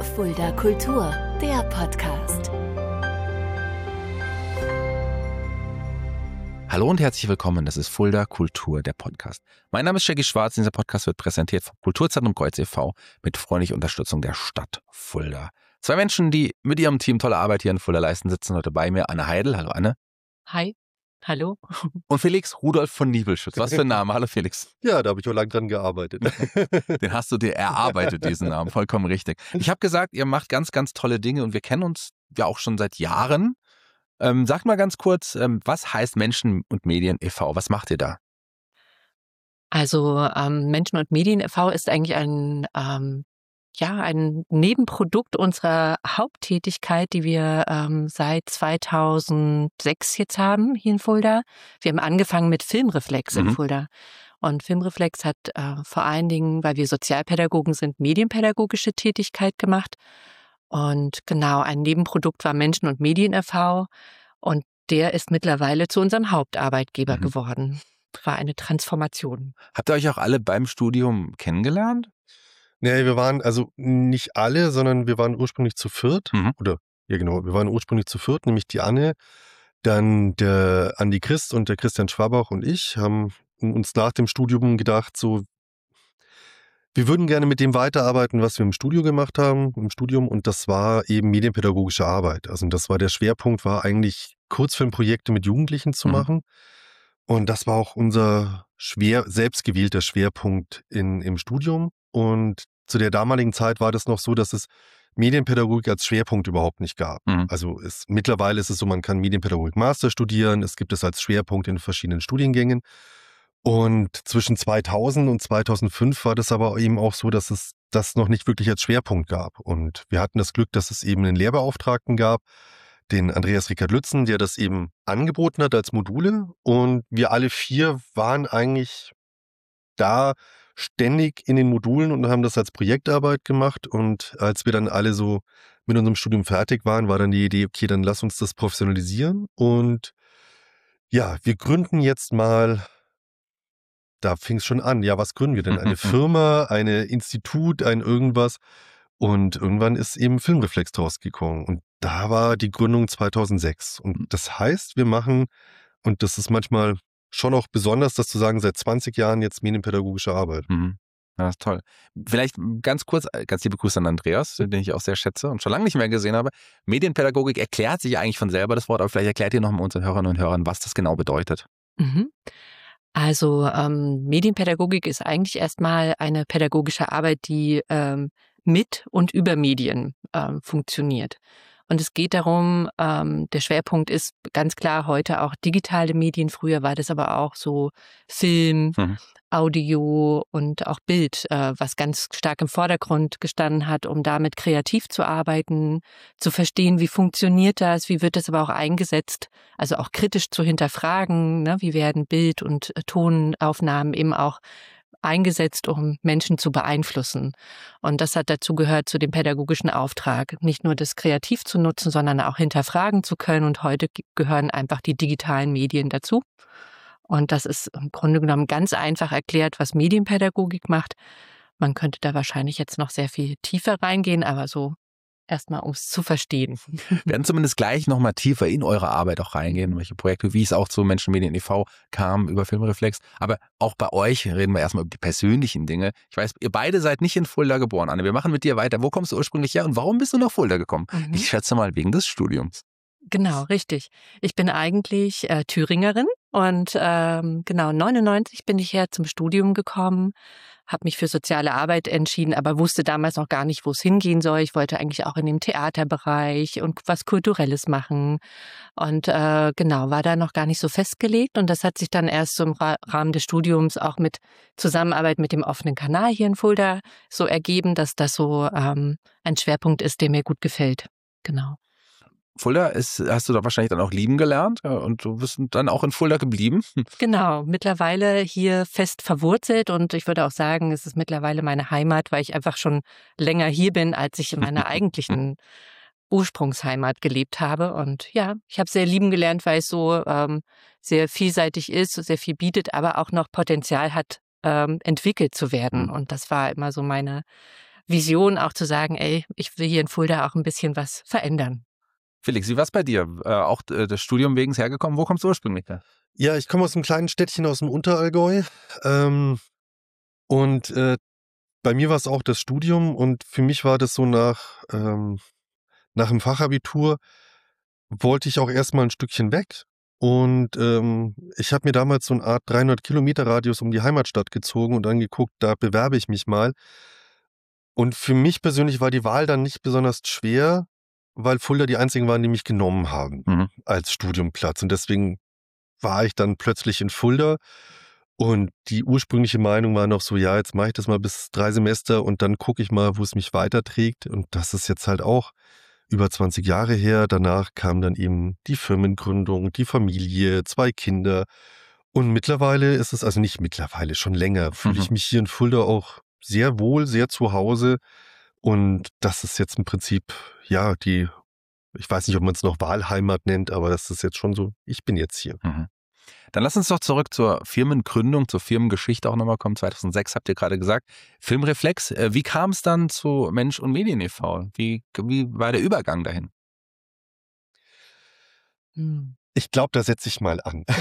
Fulda Kultur, der Podcast. Hallo und herzlich willkommen, das ist Fulda Kultur, der Podcast. Mein Name ist Shaggy Schwarz, dieser Podcast wird präsentiert vom Kulturzentrum Kreuz e.V. mit freundlicher Unterstützung der Stadt Fulda. Zwei Menschen, die mit ihrem Team tolle Arbeit hier in Fulda leisten, sitzen heute bei mir. Anne Heidel, hallo Anne. Hi, hallo. Und Felix Rudolf von Niebelschütz. Was für ein Name, hallo Felix. Ja, da habe ich auch lange dran gearbeitet. Den hast du dir erarbeitet, diesen Namen, vollkommen richtig. Ich habe gesagt, ihr macht ganz, ganz tolle Dinge und wir kennen uns ja auch schon seit Jahren. Sag mal ganz kurz, was heißt Menschen und Medien e.V.? Was macht ihr da? Also Menschen und Medien e.V. ist eigentlich ein Nebenprodukt unserer Haupttätigkeit, die wir seit 2006 jetzt haben hier in Fulda. Wir haben angefangen mit Filmreflex in Fulda. Und Filmreflex hat vor allen Dingen, weil wir Sozialpädagogen sind, medienpädagogische Tätigkeit gemacht. Und genau, ein Nebenprodukt war Menschen und Medien e.V. und der ist mittlerweile zu unserem Hauptarbeitgeber geworden. War eine Transformation. Habt ihr euch auch alle beim Studium kennengelernt? Nee, wir waren also nicht alle, sondern wir waren ursprünglich zu viert. Wir waren ursprünglich zu viert, nämlich die Anne, dann der Andi Christ und der Christian Schwabach und ich haben uns nach dem Studium gedacht, so, wir würden gerne mit dem weiterarbeiten, was wir im Studium gemacht haben, und das war eben medienpädagogische Arbeit. Also das war der Schwerpunkt, war eigentlich Kurzfilmprojekte mit Jugendlichen zu machen. Und das war auch unser selbst gewählter Schwerpunkt im Studium. Und zu der damaligen Zeit war das noch so, dass es Medienpädagogik als Schwerpunkt überhaupt nicht gab. Also mittlerweile ist es so, man kann Medienpädagogik Master studieren, es gibt es als Schwerpunkt in verschiedenen Studiengängen. Und zwischen 2000 und 2005 war das aber eben auch so, dass es das noch nicht wirklich als Schwerpunkt gab. Und wir hatten das Glück, dass es eben einen Lehrbeauftragten gab, den Andreas Rickard Lützen, der das eben angeboten hat als Module. Und wir alle vier waren eigentlich da ständig in den Modulen und haben das als Projektarbeit gemacht. Und als wir dann alle so mit unserem Studium fertig waren, war dann die Idee, okay, dann lass uns das professionalisieren. Und ja, wir gründen jetzt mal. Da fing es schon an. Ja, was gründen wir denn? Eine Firma, ein Institut, ein irgendwas. Und irgendwann ist eben Filmreflex draus gekommen. Und da war die Gründung 2006. Und das heißt, wir machen, und das ist manchmal schon auch besonders, das zu sagen, seit 20 Jahren jetzt medienpädagogische Arbeit. Ja, das ist toll. Vielleicht ganz kurz, ganz liebe Grüße an Andreas, den ich auch sehr schätze und schon lange nicht mehr gesehen habe. Medienpädagogik erklärt sich eigentlich von selber das Wort, aber vielleicht erklärt ihr nochmal unseren Hörerinnen und Hörern, was das genau bedeutet. Also Medienpädagogik ist eigentlich erstmal eine pädagogische Arbeit, die mit und über Medien funktioniert. Und es geht darum, der Schwerpunkt ist ganz klar heute auch digitale Medien. Früher war das aber auch so Film, Audio und auch Bild, was ganz stark im Vordergrund gestanden hat, um damit kreativ zu arbeiten, zu verstehen, wie funktioniert das, wie wird das aber auch eingesetzt, also auch kritisch zu hinterfragen, ne? Wie werden Bild- und Tonaufnahmen eben auch eingesetzt, um Menschen zu beeinflussen. Und das hat dazu gehört, zu dem pädagogischen Auftrag, nicht nur das kreativ zu nutzen, sondern auch hinterfragen zu können. Und heute gehören einfach die digitalen Medien dazu. Und das ist im Grunde genommen ganz einfach erklärt, was Medienpädagogik macht. Man könnte da wahrscheinlich jetzt noch sehr viel tiefer reingehen, aber so erstmal, um es zu verstehen. Wir werden zumindest gleich nochmal tiefer in eure Arbeit auch reingehen, welche Projekte, wie es auch zu Menschen Medien e.V. kam über Filmreflex. Aber auch bei euch reden wir erstmal über die persönlichen Dinge. Ich weiß, ihr beide seid nicht in Fulda geboren, Anne. Wir machen mit dir weiter. Wo kommst du ursprünglich her und warum bist du nach Fulda gekommen? Ich schätze mal wegen des Studiums. Genau, richtig. Ich bin eigentlich Thüringerin und 99 bin ich her zum Studium gekommen, habe mich für soziale Arbeit entschieden, aber wusste damals noch gar nicht, wo es hingehen soll. Ich wollte eigentlich auch in dem Theaterbereich und was Kulturelles machen und war da noch gar nicht so festgelegt und das hat sich dann erst so im Rahmen des Studiums auch mit Zusammenarbeit mit dem offenen Kanal hier in Fulda so ergeben, dass das so ein Schwerpunkt ist, der mir gut gefällt. Genau. Fulda hast du da wahrscheinlich dann auch lieben gelernt und du bist dann auch in Fulda geblieben. Genau, mittlerweile hier fest verwurzelt und ich würde auch sagen, es ist mittlerweile meine Heimat, weil ich einfach schon länger hier bin, als ich in meiner eigentlichen Ursprungsheimat gelebt habe. Und ja, ich habe sehr lieben gelernt, weil es so sehr vielseitig ist, sehr viel bietet, aber auch noch Potenzial hat, entwickelt zu werden. Und das war immer so meine Vision auch zu sagen, ey, ich will hier in Fulda auch ein bisschen was verändern. Felix, wie war es bei dir? Auch das Studium wegen hergekommen? Wo kommst du ursprünglich her? Ja, ich komme aus einem kleinen Städtchen aus dem Unterallgäu. Und bei mir war es auch das Studium und für mich war das so nach dem Fachabitur wollte ich auch erstmal ein Stückchen weg. Und ich habe mir damals so eine Art 300 Kilometer Radius um die Heimatstadt gezogen und dann geguckt, da bewerbe ich mich mal. Und für mich persönlich war die Wahl dann nicht besonders schwer, weil Fulda die einzigen waren, die mich genommen haben als Studiumplatz. Und deswegen war ich dann plötzlich in Fulda. Und die ursprüngliche Meinung war noch so, ja, jetzt mache ich das mal bis 3 Semester und dann gucke ich mal, wo es mich weiterträgt. Und das ist jetzt halt auch über 20 Jahre her. Danach kam dann eben die Firmengründung, die Familie, 2 Kinder. Und mittlerweile ist es, also nicht mittlerweile, schon länger, fühle ich mich hier in Fulda auch sehr wohl, sehr zu Hause. Und das ist jetzt im Prinzip, ja, ich weiß nicht, ob man es noch Wahlheimat nennt, aber das ist jetzt schon so, ich bin jetzt hier. Dann lass uns doch zurück zur Firmengründung, zur Firmengeschichte auch nochmal kommen. 2006 habt ihr gerade gesagt. Filmreflex, wie kam es dann zu Mensch und Medien e.V.? Wie war der Übergang dahin? Ich glaube, da setze ich mal an.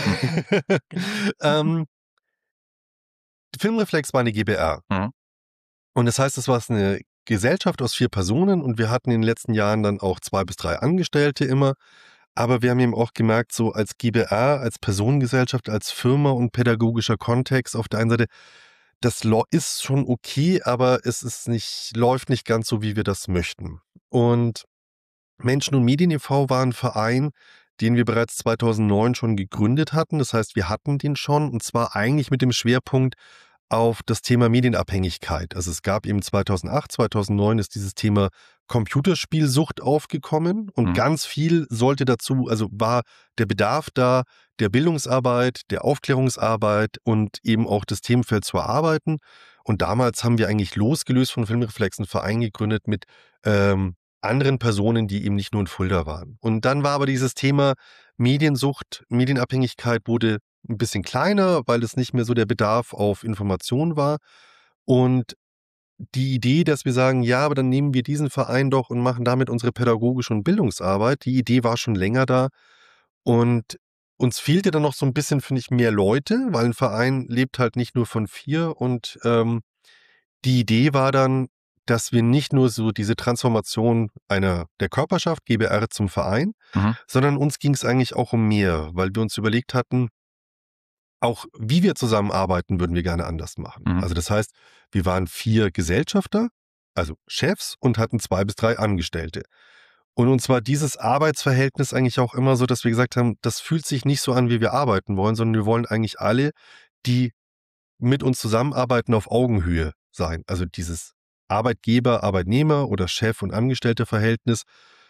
Filmreflex war eine GbR. Und das heißt, es war eine Gesellschaft aus 4 Personen und wir hatten in den letzten Jahren dann auch 2 bis 3 Angestellte immer. Aber wir haben eben auch gemerkt, so als GbR, als Personengesellschaft, als Firma und pädagogischer Kontext auf der einen Seite, das ist schon okay, aber läuft nicht ganz so, wie wir das möchten. Und Menschen und Medien e.V. war ein Verein, den wir bereits 2009 schon gegründet hatten. Das heißt, wir hatten den schon und zwar eigentlich mit dem Schwerpunkt auf das Thema Medienabhängigkeit. Also es gab eben 2008, 2009 ist dieses Thema Computerspielsucht aufgekommen und ganz viel sollte dazu, also war der Bedarf da, der Bildungsarbeit, der Aufklärungsarbeit und eben auch das Themenfeld zu erarbeiten. Und damals haben wir eigentlich losgelöst von Filmreflex einen Verein gegründet mit anderen Personen, die eben nicht nur in Fulda waren. Und dann war aber dieses Thema Mediensucht, Medienabhängigkeit wurde ein bisschen kleiner, weil es nicht mehr so der Bedarf auf Information war. Und die Idee, dass wir sagen, ja, aber dann nehmen wir diesen Verein doch und machen damit unsere pädagogische und Bildungsarbeit, die Idee war schon länger da. Und uns fehlte dann noch so ein bisschen, finde ich, mehr Leute, weil ein Verein lebt halt nicht nur von 4. Und die Idee war dann, dass wir nicht nur so diese Transformation der Körperschaft, GbR zum Verein, sondern uns ging es eigentlich auch um mehr, weil wir uns überlegt hatten, auch wie wir zusammenarbeiten, würden wir gerne anders machen. Also das heißt, wir waren 4 Gesellschafter, also Chefs und hatten 2 bis 3 Angestellte. Und uns war dieses Arbeitsverhältnis eigentlich auch immer so, dass wir gesagt haben, das fühlt sich nicht so an, wie wir arbeiten wollen, sondern wir wollen eigentlich alle, die mit uns zusammenarbeiten, auf Augenhöhe sein. Also dieses Arbeitgeber, Arbeitnehmer oder Chef- und Angestellte-Verhältnis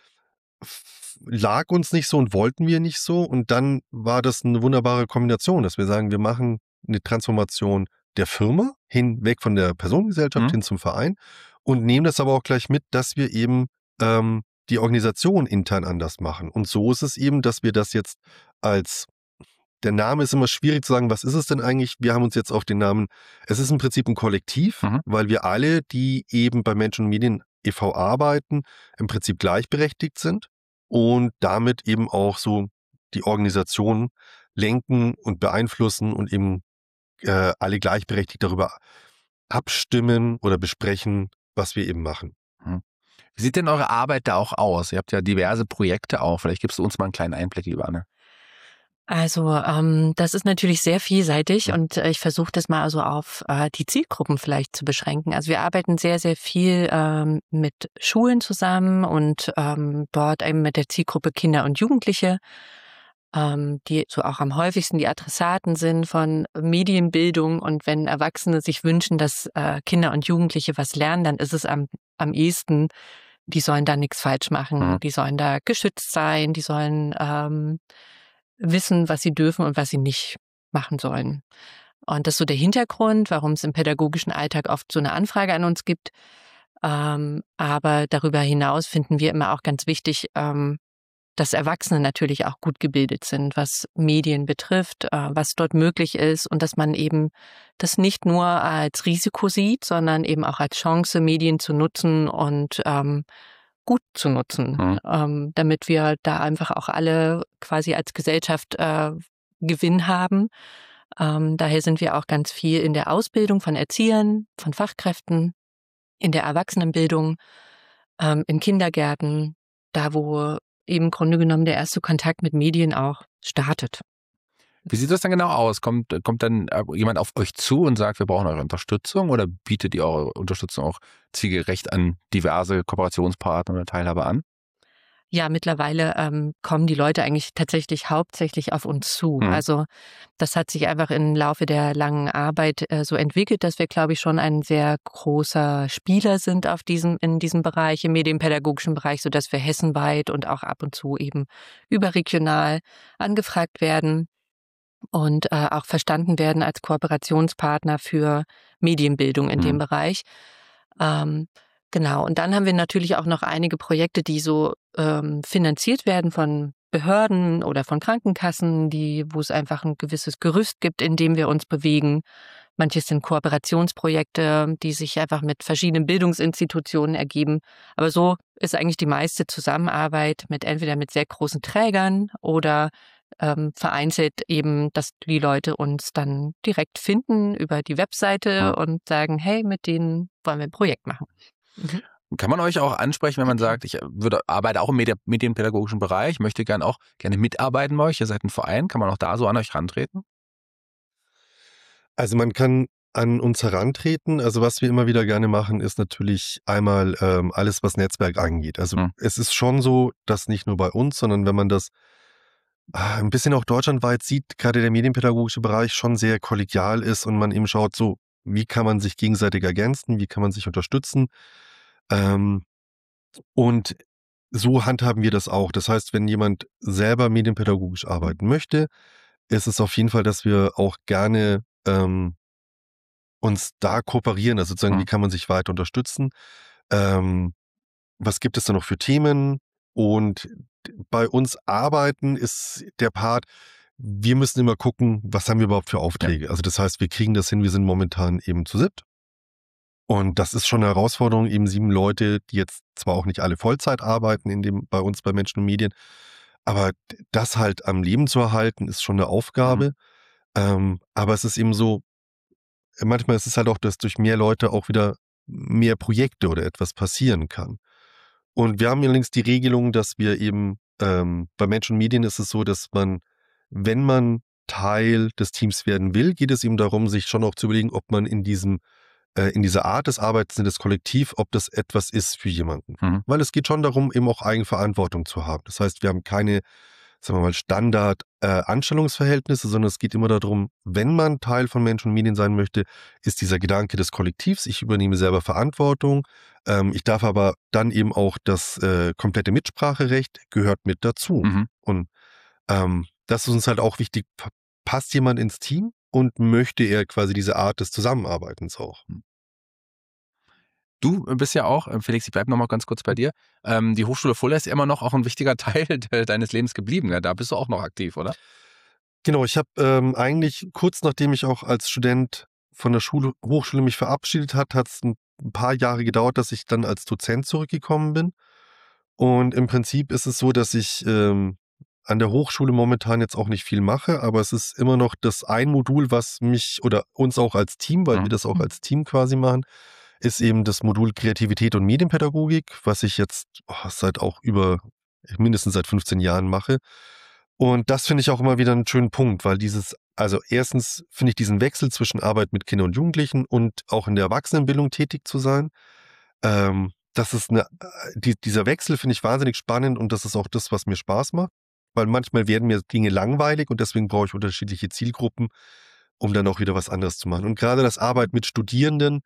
lag uns nicht so und wollten wir nicht so. Und dann war das eine wunderbare Kombination, dass wir sagen, wir machen eine Transformation der Firma weg von der Personengesellschaft hin zum Verein und nehmen das aber auch gleich mit, dass wir eben die Organisation intern anders machen. Und so ist es eben, dass wir das jetzt der Name ist immer schwierig zu sagen, was ist es denn eigentlich? Wir haben uns jetzt auf den Namen, es ist im Prinzip ein Kollektiv, weil wir alle, die eben bei Menschen und Medien e.V. arbeiten, im Prinzip gleichberechtigt sind und damit eben auch so die Organisation lenken und beeinflussen und eben alle gleichberechtigt darüber abstimmen oder besprechen, was wir eben machen. Wie sieht denn eure Arbeit da auch aus? Ihr habt ja diverse Projekte auch. Vielleicht gibst du uns mal einen kleinen Einblick, liebe Anne. Also das ist natürlich sehr vielseitig und ich versuche das mal also auf die Zielgruppen vielleicht zu beschränken. Also wir arbeiten sehr, sehr viel mit Schulen zusammen und dort eben mit der Zielgruppe Kinder und Jugendliche, die so auch am häufigsten die Adressaten sind von Medienbildung. Und wenn Erwachsene sich wünschen, dass Kinder und Jugendliche was lernen, dann ist es am ehesten, die sollen da nichts falsch machen, die sollen da geschützt sein, die sollen wissen, was sie dürfen und was sie nicht machen sollen. Und das ist so der Hintergrund, warum es im pädagogischen Alltag oft so eine Anfrage an uns gibt. Aber darüber hinaus finden wir immer auch ganz wichtig, dass Erwachsene natürlich auch gut gebildet sind, was Medien betrifft, was dort möglich ist und dass man eben das nicht nur als Risiko sieht, sondern eben auch als Chance, Medien zu nutzen und gut zu nutzen, damit wir da einfach auch alle quasi als Gesellschaft Gewinn haben. Daher sind wir auch ganz viel in der Ausbildung von Erziehern, von Fachkräften, in der Erwachsenenbildung, in Kindergärten, da wo eben im Grunde genommen der erste Kontakt mit Medien auch startet. Wie sieht das dann genau aus? Kommt dann jemand auf euch zu und sagt, wir brauchen eure Unterstützung, oder bietet ihr eure Unterstützung auch zielgerecht an diverse Kooperationspartner oder Teilhaber an? Ja, mittlerweile kommen die Leute eigentlich tatsächlich hauptsächlich auf uns zu. Also das hat sich einfach im Laufe der langen Arbeit so entwickelt, dass wir, glaube ich, schon ein sehr großer Spieler sind in diesem Bereich, im medienpädagogischen Bereich, sodass wir hessenweit und auch ab und zu eben überregional angefragt werden und auch verstanden werden als Kooperationspartner für Medienbildung in dem Bereich. Genau, und dann haben wir natürlich auch noch einige Projekte, die so finanziert werden von Behörden oder von Krankenkassen, wo es einfach ein gewisses Gerüst gibt, in dem wir uns bewegen. Manches sind Kooperationsprojekte, die sich einfach mit verschiedenen Bildungsinstitutionen ergeben. Aber so ist eigentlich die meiste Zusammenarbeit entweder mit sehr großen Trägern oder vereinzelt eben, dass die Leute uns dann direkt finden über die Webseite und sagen, hey, mit denen wollen wir ein Projekt machen. Kann man euch auch ansprechen, wenn man sagt, ich arbeite auch im medienpädagogischen Bereich, möchte gerne mitarbeiten bei euch, ihr seid ein Verein, kann man auch da so an euch rantreten? Also man kann an uns herantreten. Also was wir immer wieder gerne machen, ist natürlich einmal alles, was Netzwerk angeht. Also es ist schon so, dass nicht nur bei uns, sondern wenn man das ein bisschen auch deutschlandweit sieht, gerade der medienpädagogische Bereich schon sehr kollegial ist und man eben schaut, so, wie kann man sich gegenseitig ergänzen, wie kann man sich unterstützen. Und so handhaben wir das auch. Das heißt, wenn jemand selber medienpädagogisch arbeiten möchte, ist es auf jeden Fall, dass wir auch gerne uns da kooperieren. Also sozusagen, wie kann man sich weiter unterstützen? Was gibt es da noch für Themen? Und bei uns arbeiten ist der Part, wir müssen immer gucken, was haben wir überhaupt für Aufträge. Ja. Also das heißt, wir kriegen das hin, wir sind momentan eben zu 7. Und das ist schon eine Herausforderung, eben 7 Leute, die jetzt zwar auch nicht alle Vollzeit arbeiten bei uns bei Menschen und Medien, aber das halt am Leben zu erhalten, ist schon eine Aufgabe. Aber es ist eben so, manchmal ist es halt auch, dass durch mehr Leute auch wieder mehr Projekte oder etwas passieren kann. Und wir haben allerdings die Regelung, dass wir eben, bei Menschen und Medien ist es so, dass man, wenn man Teil des Teams werden will, geht es eben darum, sich schon auch zu überlegen, ob man in dieser Art des Arbeitens, in das Kollektiv, ob das etwas ist für jemanden. Weil es geht schon darum, eben auch Eigenverantwortung zu haben. Das heißt, wir haben keine, sagen wir mal, Standard-Anstellungsverhältnisse, sondern es geht immer darum, wenn man Teil von Menschen und Medien sein möchte, ist dieser Gedanke des Kollektivs, ich übernehme selber Verantwortung, ich darf aber dann eben auch das komplette Mitspracherecht gehört mit dazu. Und das ist uns halt auch wichtig, passt jemand ins Team und möchte er quasi diese Art des Zusammenarbeitens auch. Du bist ja auch, Felix, ich bleibe noch mal ganz kurz bei dir, die Hochschule Fulda ist immer noch auch ein wichtiger Teil deines Lebens geblieben. Ja? Da bist du auch noch aktiv, oder? Genau, ich habe eigentlich kurz nachdem ich auch als Student von der Hochschule mich verabschiedet hat es ein paar Jahre gedauert, dass ich dann als Dozent zurückgekommen bin. Und im Prinzip ist es so, dass ich an der Hochschule momentan jetzt auch nicht viel mache, aber es ist immer noch das ein Modul, was mich oder uns auch als Team, weil wir das auch als Team quasi machen, ist eben das Modul Kreativität und Medienpädagogik, was ich jetzt mindestens seit 15 Jahren mache. Und das finde ich auch immer wieder einen schönen Punkt, weil also erstens finde ich diesen Wechsel zwischen Arbeit mit Kindern und Jugendlichen und auch in der Erwachsenenbildung tätig zu sein, das ist dieser Wechsel finde ich wahnsinnig spannend und das ist auch das, was mir Spaß macht, weil manchmal werden mir Dinge langweilig und deswegen brauche ich unterschiedliche Zielgruppen, um dann auch wieder was anderes zu machen. Und gerade die Arbeit mit Studierenden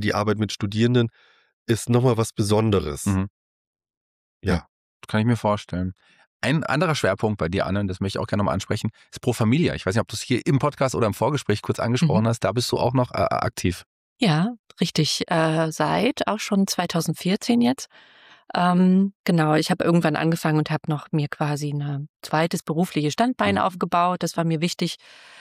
ist nochmal was Besonderes. Ja, kann ich mir vorstellen. Ein anderer Schwerpunkt bei dir, Anne, und das möchte ich auch gerne nochmal ansprechen, ist Pro Familia. Ich weiß nicht, ob du es hier im Podcast oder im Vorgespräch kurz angesprochen hast. Da bist du auch noch aktiv. Ja, richtig. Seit auch schon 2014 jetzt. Genau, ich habe irgendwann angefangen und habe noch mir quasi ein zweites berufliches Standbein aufgebaut. Das war mir wichtig,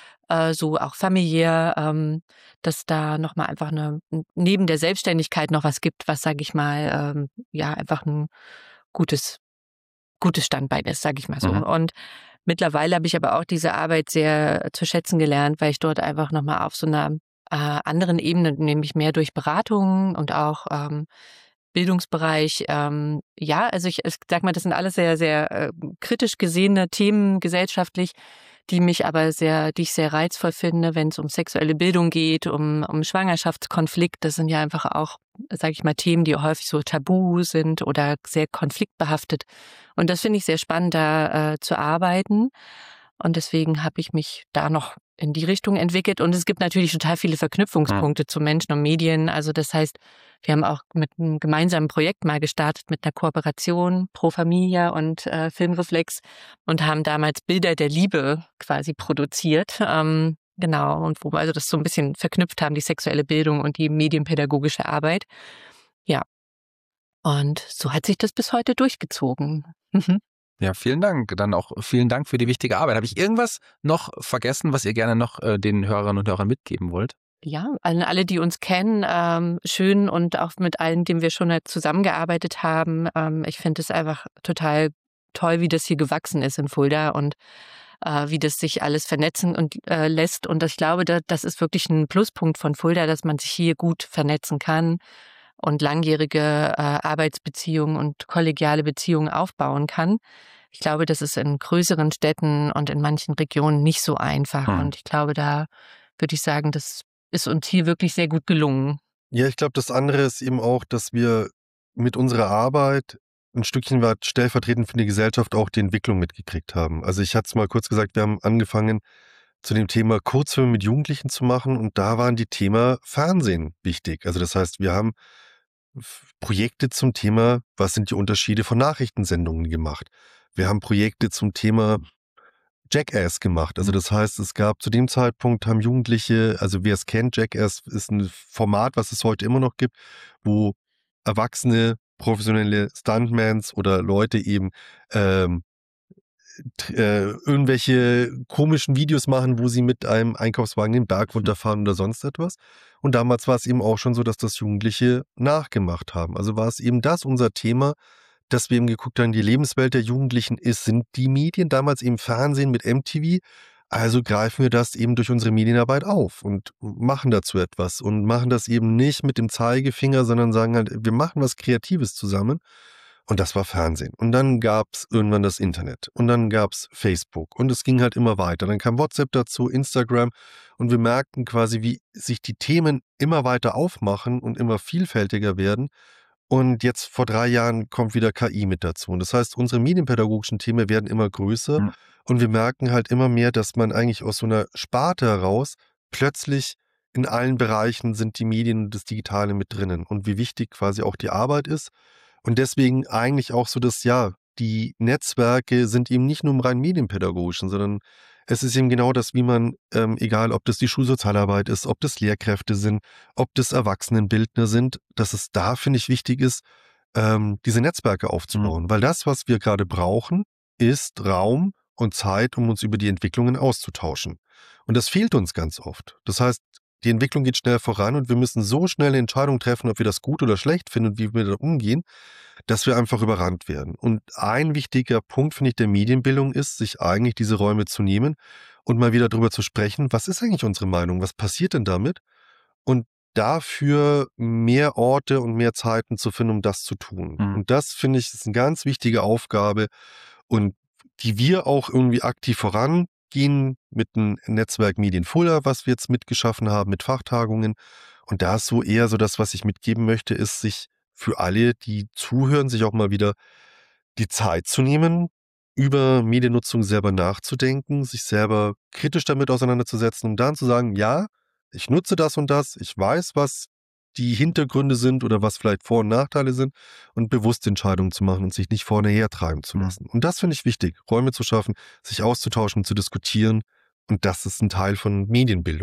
so auch familiär, dass da nochmal einfach neben der Selbstständigkeit noch was gibt, was, sage ich mal, ja, einfach ein gutes, gutes Standbein ist, sage ich mal so. Und mittlerweile habe ich aber auch diese Arbeit sehr zu schätzen gelernt, weil ich dort einfach nochmal auf so einer anderen Ebene, nämlich mehr durch Beratungen und auch Bildungsbereich, ja, also ich sag mal, das sind alles sehr, sehr kritisch gesehene Themen gesellschaftlich, die ich sehr reizvoll finde, wenn es um sexuelle Bildung geht, um Schwangerschaftskonflikt. Das sind ja einfach auch, sage ich mal, Themen, die häufig so tabu sind oder sehr konfliktbehaftet. Und das finde ich sehr spannend, da zu arbeiten. Und deswegen habe ich mich da noch in die Richtung entwickelt. Und es gibt natürlich total viele Verknüpfungspunkte zu Menschen und Medien. Also das heißt, wir haben auch mit einem gemeinsamen Projekt mal gestartet mit einer Kooperation Pro Familia und Filmreflex und haben damals Bilder der Liebe quasi produziert. Genau, und wo wir also das so ein bisschen verknüpft haben, die sexuelle Bildung und die medienpädagogische Arbeit. Ja, und so hat sich das bis heute durchgezogen. Ja, vielen Dank. Dann auch vielen Dank für die wichtige Arbeit. Habe ich irgendwas noch vergessen, was ihr gerne noch den Hörerinnen und Hörern mitgeben wollt? Ja, an alle, die uns kennen, schön und auch mit allen, denen wir schon zusammengearbeitet haben. Ich finde es einfach total toll, wie das hier gewachsen ist in Fulda und wie das sich alles vernetzen und lässt. Und ich glaube, das ist wirklich ein Pluspunkt von Fulda, dass man sich hier gut vernetzen kann und langjährige Arbeitsbeziehungen und kollegiale Beziehungen aufbauen kann. Ich glaube, das ist in größeren Städten und in manchen Regionen nicht so einfach. Und ich glaube, da würde ich sagen, das ist uns hier wirklich sehr gut gelungen. Ja, ich glaube, das andere ist eben auch, dass wir mit unserer Arbeit ein Stückchen weit stellvertretend für die Gesellschaft auch die Entwicklung mitgekriegt haben. Also ich hatte es mal kurz gesagt, wir haben angefangen, zu dem Thema Kurzfilme mit Jugendlichen zu machen und da waren die Thema Fernsehen wichtig. Also das heißt, wir haben Projekte zum Thema, was sind die Unterschiede von Nachrichtensendungen gemacht. Wir haben Projekte zum Thema Jackass gemacht. Also das heißt, es gab zu dem Zeitpunkt, haben Jugendliche, also wer es kennt, Jackass ist ein Format, was es heute immer noch gibt, wo erwachsene, professionelle Stuntmans oder Leute eben irgendwelche komischen Videos machen, wo sie mit einem Einkaufswagen den Berg runterfahren oder sonst etwas. Und damals war es eben auch schon so, dass das Jugendliche nachgemacht haben. Also war es eben das unser Thema, dass wir eben geguckt haben, die Lebenswelt der Jugendlichen sind die Medien, damals eben Fernsehen mit MTV. Also greifen wir das eben durch unsere Medienarbeit auf und machen dazu etwas und machen das eben nicht mit dem Zeigefinger, sondern sagen halt, wir machen was Kreatives zusammen. Und das war Fernsehen. Und dann gab es irgendwann das Internet. Und dann gab es Facebook. Und es ging halt immer weiter. Dann kam WhatsApp dazu, Instagram. Und wir merkten quasi, wie sich die Themen immer weiter aufmachen und immer vielfältiger werden. Und jetzt vor 3 Jahren kommt wieder KI mit dazu. Und das heißt, unsere medienpädagogischen Themen werden immer größer. Und wir merken halt immer mehr, dass man eigentlich aus so einer Sparte heraus plötzlich in allen Bereichen sind die Medien und das Digitale mit drinnen. Und wie wichtig quasi auch die Arbeit ist. Und deswegen eigentlich auch so, dass ja, die Netzwerke sind eben nicht nur im rein medienpädagogischen, sondern es ist eben genau das, wie man, egal ob das die Schulsozialarbeit ist, ob das Lehrkräfte sind, ob das Erwachsenenbildner sind, dass es da, finde ich, wichtig ist, diese Netzwerke aufzubauen. Weil das, was wir gerade brauchen, ist Raum und Zeit, um uns über die Entwicklungen auszutauschen. Und das fehlt uns ganz oft. Das heißt, die Entwicklung geht schnell voran und wir müssen so schnell eine Entscheidung treffen, ob wir das gut oder schlecht finden und wie wir da umgehen, dass wir einfach überrannt werden. Und ein wichtiger Punkt, finde ich, der Medienbildung ist, sich eigentlich diese Räume zu nehmen und mal wieder darüber zu sprechen, was ist eigentlich unsere Meinung, was passiert denn damit? Und dafür mehr Orte und mehr Zeiten zu finden, um das zu tun. Und das, finde ich, ist eine ganz wichtige Aufgabe und die wir auch irgendwie aktiv vorangehen mit dem Netzwerk Medien Fulda, was wir jetzt mitgeschaffen haben, mit Fachtagungen. Und da ist so eher so das, was ich mitgeben möchte, ist, sich für alle, die zuhören, sich auch mal wieder die Zeit zu nehmen, über Mediennutzung selber nachzudenken, sich selber kritisch damit auseinanderzusetzen, um dann zu sagen, ja, ich nutze das und das, ich weiß, was die Hintergründe sind oder was vielleicht Vor- und Nachteile sind und bewusste Entscheidungen zu machen und sich nicht vorne hertreiben zu lassen. Und das finde ich wichtig, Räume zu schaffen, sich auszutauschen, zu diskutieren und das ist ein Teil von Medienbildung.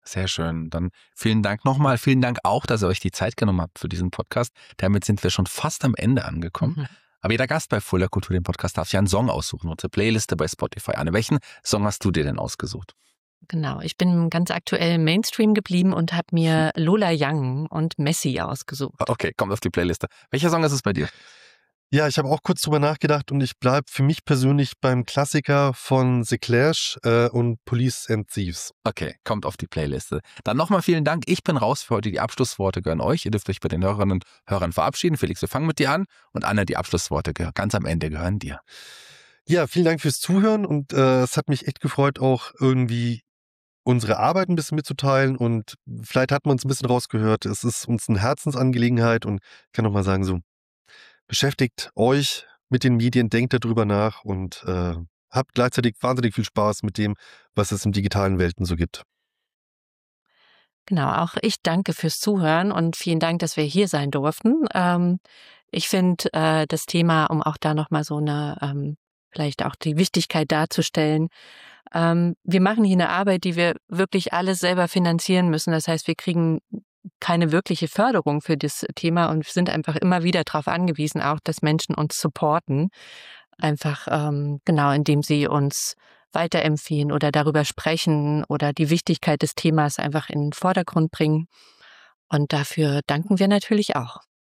Sehr schön. Dann vielen Dank nochmal. Vielen Dank auch, dass ihr euch die Zeit genommen habt für diesen Podcast. Damit sind wir schon fast am Ende angekommen. Mhm. Aber jeder Gast bei Fulda Kultur, dem Podcast, darf sich einen Song aussuchen. Unsere Playliste bei Spotify. Anne, welchen Song hast du dir denn ausgesucht? Genau, ich bin ganz aktuell im Mainstream geblieben und habe mir Lola Young und Messi ausgesucht. Okay, kommt auf die Playliste. Welcher Song ist es bei dir? Ja, ich habe auch kurz drüber nachgedacht und ich bleibe für mich persönlich beim Klassiker von The Clash und Police and Thieves. Okay, kommt auf die Playliste. Dann nochmal vielen Dank. Ich bin raus für heute. Die Abschlussworte gehören euch. Ihr dürft euch bei den Hörerinnen und Hörern verabschieden. Felix, wir fangen mit dir an. Und Anne, die Abschlussworte ganz am Ende gehören dir. Ja, vielen Dank fürs Zuhören und es hat mich echt gefreut, auch irgendwie unsere Arbeit ein bisschen mitzuteilen und vielleicht hat man es ein bisschen rausgehört. Es ist uns eine Herzensangelegenheit und ich kann noch mal sagen, so beschäftigt euch mit den Medien, denkt darüber nach und habt gleichzeitig wahnsinnig viel Spaß mit dem, was es im digitalen Welten so gibt. Genau, auch ich danke fürs Zuhören und vielen Dank, dass wir hier sein durften. Ich finde das Thema, um auch da nochmal so eine, vielleicht auch die Wichtigkeit darzustellen, wir machen hier eine Arbeit, die wir wirklich alles selber finanzieren müssen. Das heißt, wir kriegen keine wirkliche Förderung für das Thema und sind einfach immer wieder darauf angewiesen, auch dass Menschen uns supporten. Einfach genau, indem sie uns weiterempfehlen oder darüber sprechen oder die Wichtigkeit des Themas einfach in den Vordergrund bringen. Und dafür danken wir natürlich auch.